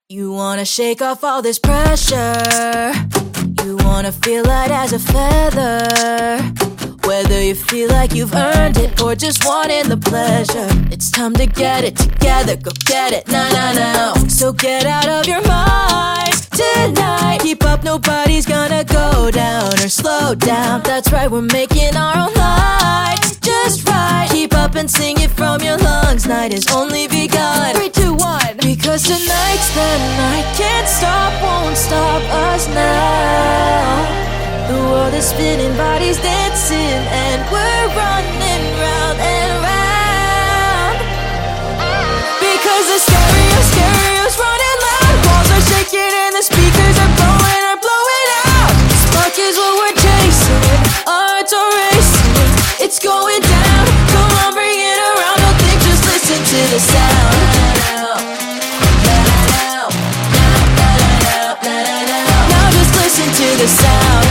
You wanna shake off all this pressure. You wanna feel light as a feather. Whether you feel like you've earned it or just wanting the pleasure, it's time to get it together, go get it, now. So get out of your mind tonight. Keep up, nobody's gonna go down or slow down. That's right, we're making our own light just right. Keep up and sing it from your lungs. Night has only begun. 3, 2, 1. Because tonight's the night. Can't stop, won't stop us now. The world is spinning, bodies dancing, and we're running round and round. Because the stereo's running loud. Walls are shaking and the speakers are blowing out. Spark is what we're chasing, hearts are racing. It's going down, come on, bring it around. Don't think, just listen to the sound. Now just listen to the sound.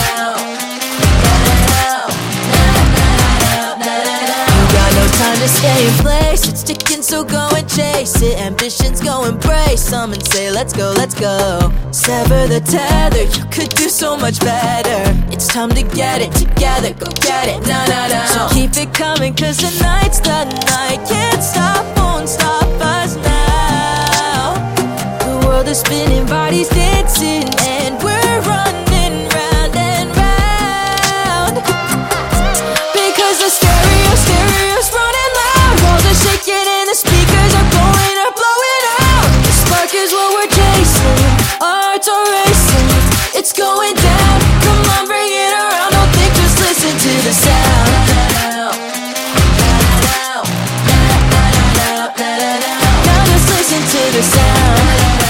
Time to stay in place, it's ticking, so go and chase it. Ambitions, go embrace some and say let's go, let's go. Sever the tether, you could do so much better. It's time to get it together, go get it, now. So keep it coming, cause tonight's the night. Can't stop, won't stop us now. The world is spinning, bodies dancing, and we're running round and round. Because the stereo's running loud. Walls are shaking and the speakers are blowing out. The spark is what we're chasing, hearts are racing. It's going down, come on, bring it around. Don't think, just listen to the sound. Now just listen to the sound.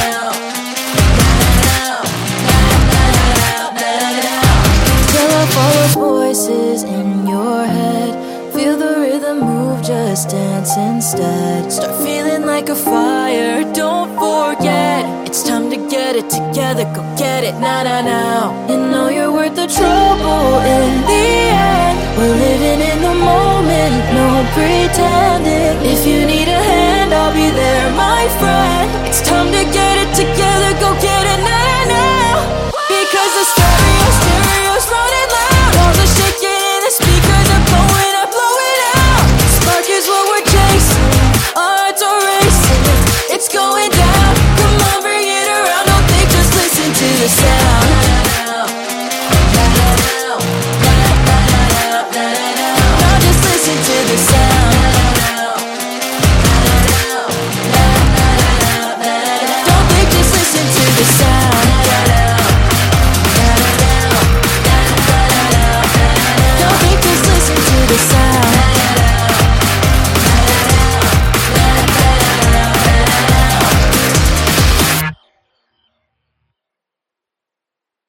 Fill up all those voices in your head. Feel the rhythm move, just dance instead. Start feeling like a fire, don't forget. It's time to get it together, go get it, now. You know you're worth the trouble in the end. We're living in the moment, no pretending. If you need a hand, I'll be there, my friend. It's time to get it together, go get it, now. Because the stereo's running loud. Walls are shaking and the speakers are blowing out. Spark is what we're chasing, hearts are racing. It's going down, come on, bring it around. Don't think, just listen to the sound. Now just listen to the sound. Don't think, just listen to the sound.